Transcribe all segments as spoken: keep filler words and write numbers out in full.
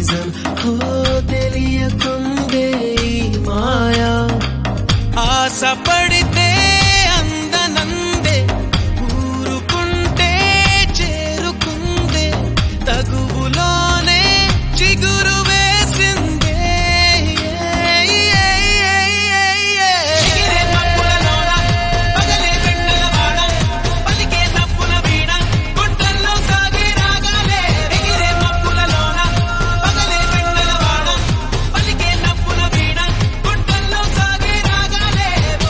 నిజం హో తెలియకుందే ఈ మాయా ఆశపడితే అందనందే ఊరుకుంటే చేరుకుందే తగువులోనే చిగురు వేసిందే ఎగిరే మబ్బులలోన పగలే వెన్నెలవాడ పలికే నవ్వుల వీణ గుండెల్లో సాగే రాగాలే ఎగిరే మబ్బులలోన పగలే వెన్నెలవాడ పలికే నవ్వుల వీణ గుండెల్లో సాగే రాగాలే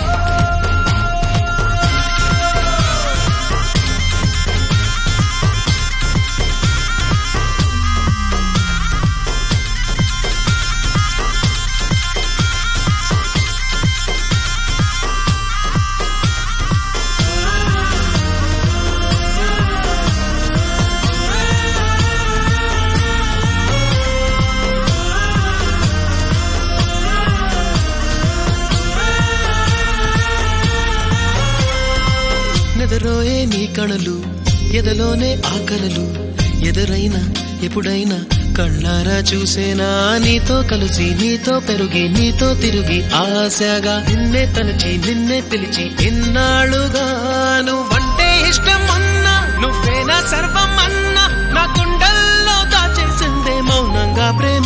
నెదరోయే నీ కణలు ఎదలోనే ఆకరలు ఎదురైనా ఎప్పుడైనా కళ్ళారా చూసేనా నీతో కలిసి నీతో పెరుగి నీతో తిరిగి ఆశగా నిన్నే తలచి నిన్నే పిలిచి ఇన్నాళ్ళుగా నువ్వంటే ఇష్టం అన్నా నువ్వేనా సర్వం అన్నా నా గుండెల్లో దాచేసిందే మౌనంగా ప్రేమ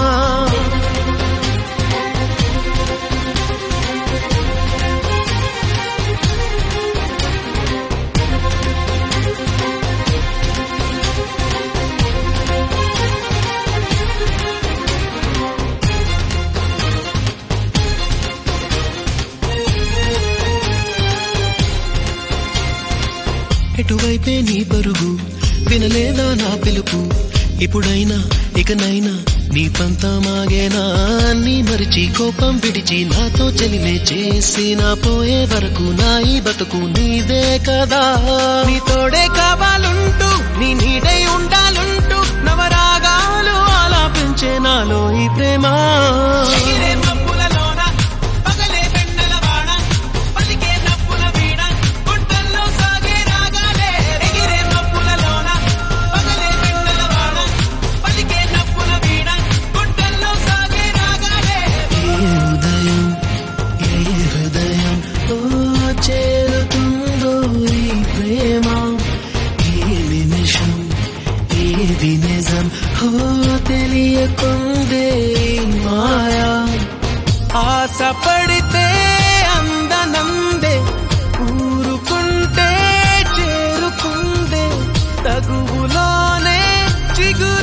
ఎటువైపే నీ పరుగు వినలేదా నా పిలుపు ఇప్పుడైనా ఇకనైనా నీ పంతమాగేనా నీ మరిచి కోపం విడిచి నాతో చెలిమే చేసి నా పోయే వరకు నా ఈ బతుకు నీదే కదా నీ తోడే కావాలంటూ నీ నీడై ఉండాలంటూ నవరాగాలు ఆలాపించే నాలో ఈ ప్రేమ చేరుతుందో ఈ ప్రేమ ఈ నిమిషం ఏది నిజం హో తెలియకుందే మాయా ఆశపడితే అందనందే ఊరుకుంటే చేరుకుందే తగువులోనే చిగు